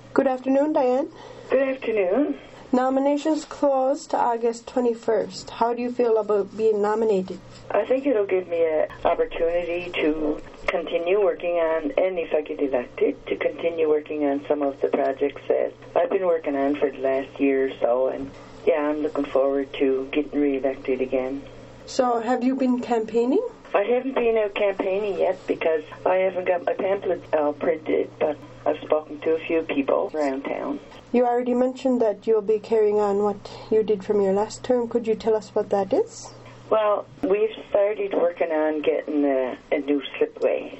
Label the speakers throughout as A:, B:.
A: Good afternoon, Diane.
B: Good afternoon.
A: Nominations close to August 21st. How do you feel about being nominated?
B: I think it'll give me an opportunity to continue working on, and if I get elected, to continue working on some of the projects that I've been working on for the last year or so. And yeah, I'm looking forward to getting re-elected again.
A: So have you been campaigning?
B: I haven't been out campaigning yet because I haven't got my pamphlet printed, but I've spoken to a few people around town.
A: You already mentioned that you'll be carrying on what you did from your last term. Could you tell us what that is?
B: Well, we've started working on getting a new slipway.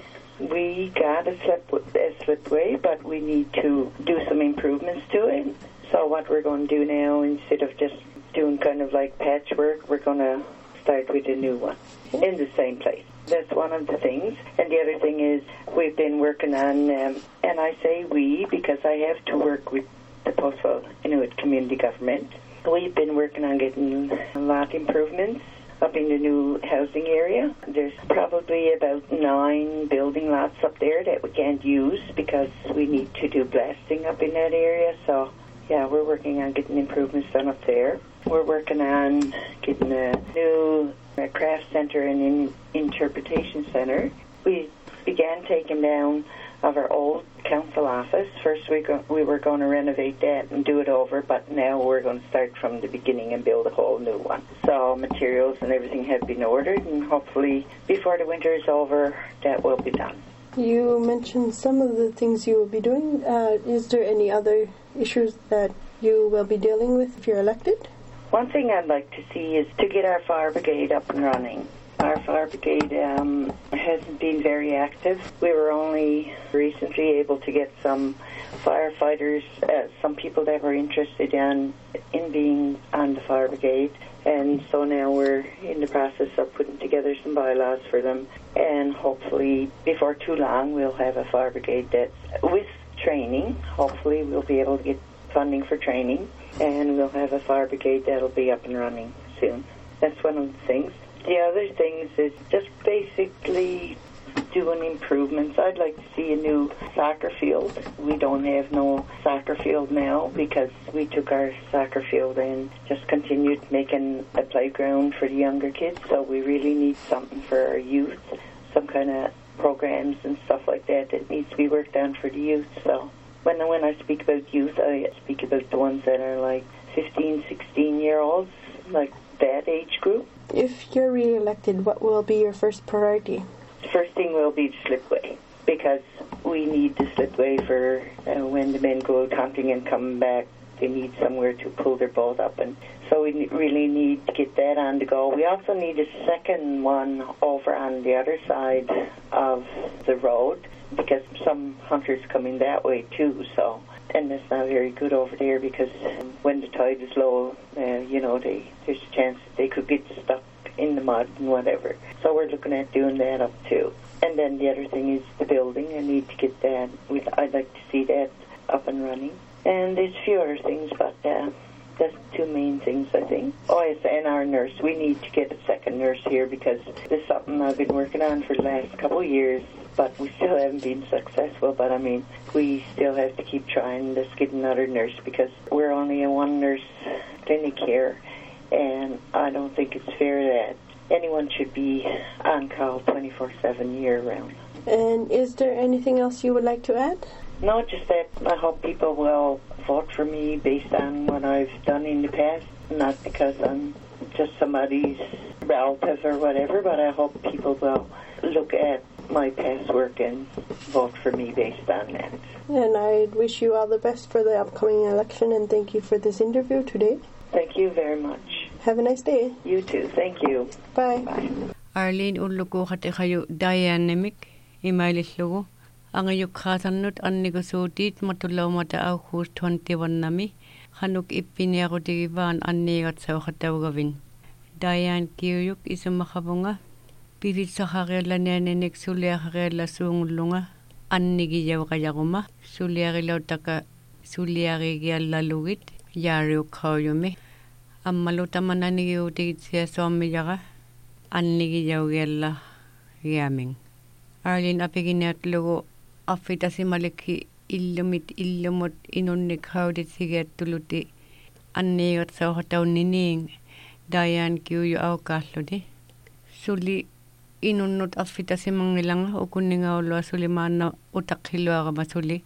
B: We got a slipway, but we need to do some improvements to it. So what we're going to do now, instead of just doing kind of like patchwork, we're going to start with a new one in the same place. That's one of the things. And the other thing is we've been working on, and I say we because I have to work with the Postville Inuit Community Government. We've been working on getting a lot of improvements up in the new housing area. There's probably about 9 building lots up there that we can't use because we need to do blasting up in that area. So, yeah, we're working on getting improvements done up there. We're working on getting a new craft center and interpretation center. We began taking down of our old council office. First we were going to renovate that and do it over, but now we're going to start from the beginning and build a whole new one. So materials and everything have been ordered, and hopefully before the winter is over, that will be done.
A: You mentioned some of the things you will be doing. Is there any other issues that you will be dealing with if you're elected?
B: One thing I'd like to see is to get our fire brigade up and running. Our fire brigade hasn't been very active. We were only recently able to get some firefighters, some people that were interested in being on the fire brigade, and so now we're in the process of putting together some bylaws for them, and hopefully before too long we'll have a fire brigade that's with training. Hopefully we'll be able to get funding for training, and we'll have a fire brigade that'll be up and running soon. That's one of the things. The other things is just basically doing improvements. I'd like to see a new soccer field. We don't have no soccer field now because we took our soccer field and just continued making a playground for the younger kids. So we really need something for our youth, some kind of programs and stuff like that that needs to be worked on for the youth. So when I speak about youth, I speak about the ones that are like 15, 16-year-olds, like that age group.
A: If you're re-elected, what will be your first priority?
B: The first thing will be the slipway, because we need the slipway for when the men go out hunting and come back. They need somewhere to pull their boat up, and so we really need to get that on the go. We also need a second one over on the other side of the road, because some hunters coming that way too, so, and it's not very good over there because when the tide is low, there's a chance that they could get stuck in the mud and whatever. So we're looking at doing that up too. And then the other thing is the building. I need to get that. I'd like to see that up and running. And there's a few other things, but that's the 2 main things, I think. Oh, yes, and our nurse. We need to get a second nurse here because this is something I've been working on for the last couple of years, but we still haven't been successful. But, I mean, we still have to keep trying to get another nurse because we're only a one-nurse clinic here, and I don't think it's fair that anyone should be on call 24/7 year-round.
A: And is there anything else you would like to add?
B: No, just that I hope people will vote for me based on what I've done in the past, not because I'm just somebody's relative or whatever, but I hope people will look at my past work and vote for me based on that.
A: And I wish you all the best for the upcoming election, and thank you for this interview today.
B: Thank you very much.
A: Have a nice day.
B: You too. Thank you.
A: Bye.
B: Bye.
C: Arlene ulluku khatikayu dynamic imailillugu angayuk khaatannut annigusuutiit matulaumata auhus 21 nami hanuk ippiniarutigivaan anniigatsauqatavgavin Diane Kiuyuk isumakhavunga pilitsaqariallanianinik suliaqariallasuungullunga annigiyavqayaquma suliarilautaka suliarigiallalugit yaariuqqaujumi ammalutamananigiutigitsiasuarmiyaqa annigiyaugialla giaming Arlene apiginiatlugu affitasimalikki illumut inunnik hauditsiguattuluti anniigatsauhataunniniing Diane kiuju aukaalluni suli inunnut affitasimangilanga ukunningaulua suli maanna utaqhiluarama suli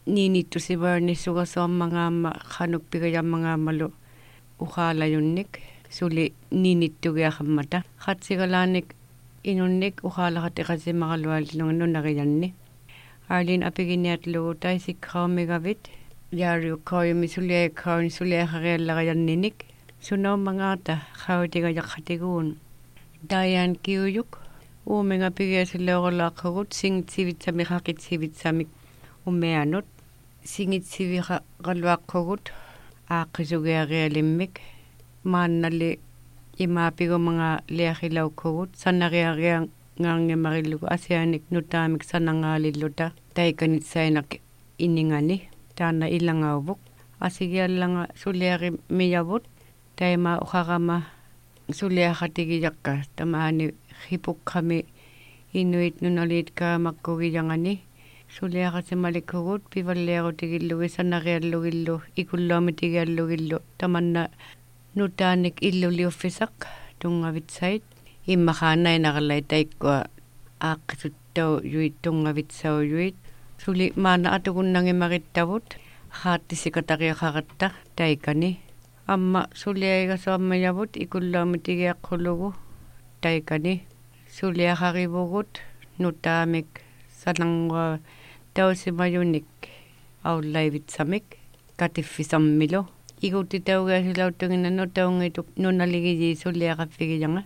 C: niinittusivaarnissugasoammangaamma qanukpigajammangaamalu uqaalajunnik suli niinittugiaqammata qatsigalaanik inunnik uqaalaqatiqasimaqaluaalilunga nunariyanni Arlin apiginiatlugu taisikqaumigavit yaariuqqaujumi suliaikqauni suliaqariallarajanninik sunaummangaata qautigajaqatiguun Diane kiujuk uuminga pigiasileorulaaqqugut singitsivitsami qaqitsivitsamik umeanut singitsiviqa qaluaqqqugut aaqisugiarialimmik maannali imaapigumanga liaqilaukqugut sanariariangaarngimarillugu asianik nutaamik sanangaalilluta taikanitsainak iningani taana ilangauvuk asigiallanga suliari miyavut taima uqaqama suliaqatigiyaqqa tamaani hipuqqami inuit nunalit kaamaqqugiyangani suliaqasimalikkugut pivalliarutigillugi sanariallugillu ikullaamitigiallugillu tamanna nutaanik illuliuffisaq tungavitsait immaqaanainaqallai taikkua aaqqisuttau yuit tungavitsaujuit suli maana atukunnangimarittavut qaattisikatariaqaqatta taikani amma suliaigasoammayavut ikullaamitigiaqqulugu taikani suliaqarivugut nutaamik sanangua tausimajunik aullaivitsamik katiffisammilu igutitaugaasilautungina nutaungituk nunaligiji suliaqaffigijanga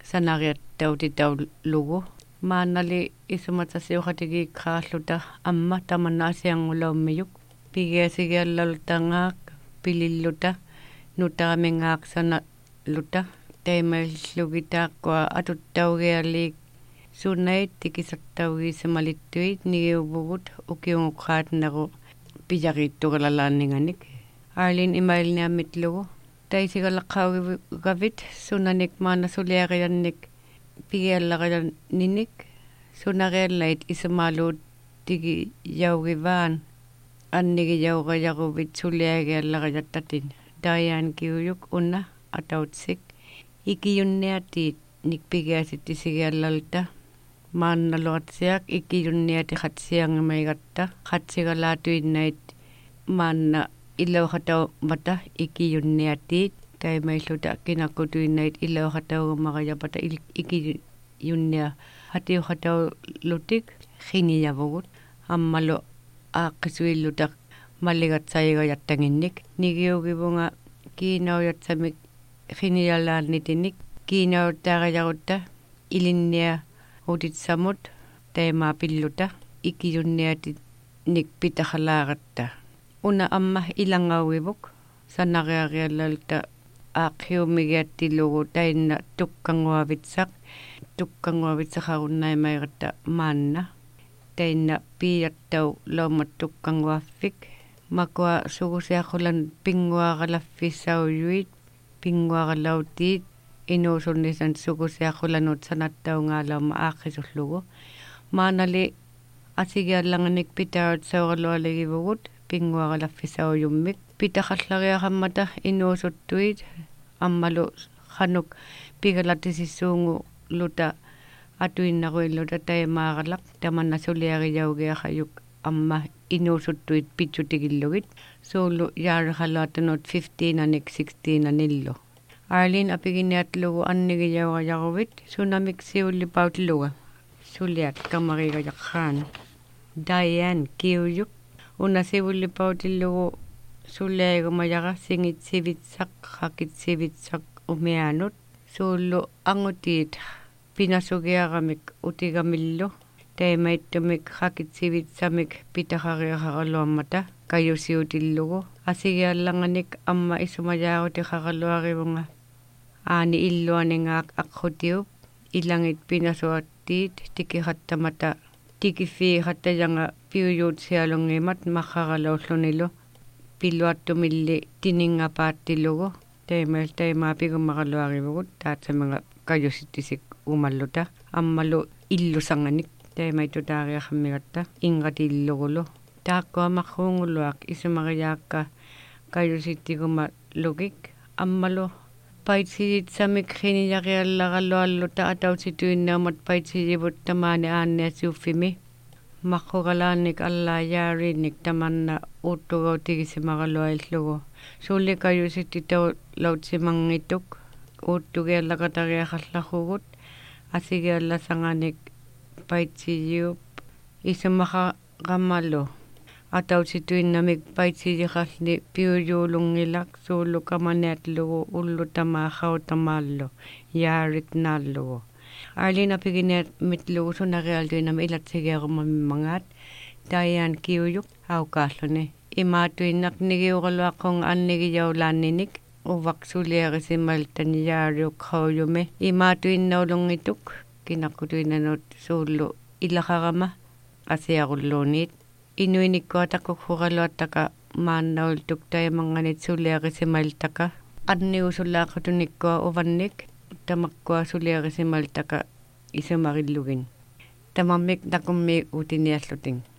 C: sanariattautitaulugu maannali isumatsasiuqatigi qaalluta amma tamanna asiangulaummiyuk pigiasigiallaltangaaq pililluta nutaamingaaqsana luta taimaillugitaaqqua atuttaugialiik sunnait tikisattaugiisamalittuit nigiuvugut ukiunguqqaatneru pijariittugalalaanninganik Arlin imailniamitlugu taisigalaqaugavit sunanik maana suliariannik pigiallaqajanninik sunariallait isamaaluut tigiyaugivaan annigiyauqajaquvit suliagiallaqajattatin Diane kiujuk unna atautsik ikiyunniatiit nikpigiasittisigiallalta maannaluatsiaq ikiyunniati qatsiangamaigatta qatsigalaatuinnait maanna ilauqataumata ikiyunniatiit taimailluta kinakkutuinnait ilauqataugumaqajapata ikiyunnia hatiuqataulutik qiniyavugut ammalu aaqqisuillutaq malligatsaigajattaginnik nigiugivunga kiinaujatsamik qiniyalaannitinik kiinauttaaqajarutta ilinnia utitsamut taimaapilluta ikiyunniatit nikpitaqalaaqatta una amma ilangauivuk sanariariallalta aaqiumigiattilugu tainna tukkanguavitsaqarunnaimairatta maanna tainna piiyattau laumat tukkanguaffik makua sugusiaqqulan pinguaqalaffissaujuit pinguaqalautiit inuusunnisan sugusiaqqulanut sanattaungaalauma aaqisullugu maanali asigiallanganik pitaarutsauqalualigivugut pinguaqalaffisaujummik pitaqallariaqammata inuusuttuit ammalu qanuk pigalatisissuungu luta atuinnaruilluta taimaaqalaq tamanna suliarijaugiaqajuk amma inuusuttuit pitsutigillugit suulu yaariqaluatunut 15 anik 16 anillu Arlin apiginiatlugu annigiyauqajaquvit sunamik siullipautluga suliat kamarigajaqqaan Diane kiujuk una siullipautillugu suliaigumajaqa singitsivitsaq qakitsivitsaq umianut suullu angutiit pinasugiaqamik utigamillu taimaittumik qakitsivitsamik pitaqariaqaqaluammata kayusiutillugu asigiallanganik amma isumajaaruti-qaqaluarivunga aani illuaningaaq aqqutiu ilangit pinasuattiit tikiqattamata tikiffiiqattajanga piuyuutsialungimat maqqaqalaullunilu piluattumilli tiningapaattilugu taimaapigumaqaluarivugut taatsamanga kayusittisik umalluta ammalu illusanganik taimaitutaariaqammigatta ingatillugulu taakkoa makhuunguluak isumariaakka kayusittiguma lugik ammalo paitsit samik khiniyaqiallarallualluta atautituinnaamat paitsijivut tamaani aanniasiuffimi makhuralaanik allaayaariinnik tamanna uuttugautigisimaraluaillugu suullikayusittitau lautsimangittuk uuttugiallaqatariaqallarrugut asigiallasanganik paitsijiup isumaqa atautituinnamik paitsijiqalli piuyuulungilak suullukamaniatlugu ullutamaaqautamaallu yaaritnaallugu Arlina pigineet mitlugu sunarialtuinam ilatsigeerumamimmangaat tayaan kiuyuk aukaalluni imaatuinnak nigiuqaluaqqung annigijaulaanninik uvaqsuliarisimaltani yaariuk qauyumi imaatuinnaulungituk kinaqqutuinanut suullu ilaqarama asiarulluuniit inuinikkuataqqukkuqaluattaka maannaultuk tayamangganit suliarisimaltaka anniusullaaqatunikkuа uvannik tamakkua suliarisimaltaka isumarillugin tamammik nakummi utinialluting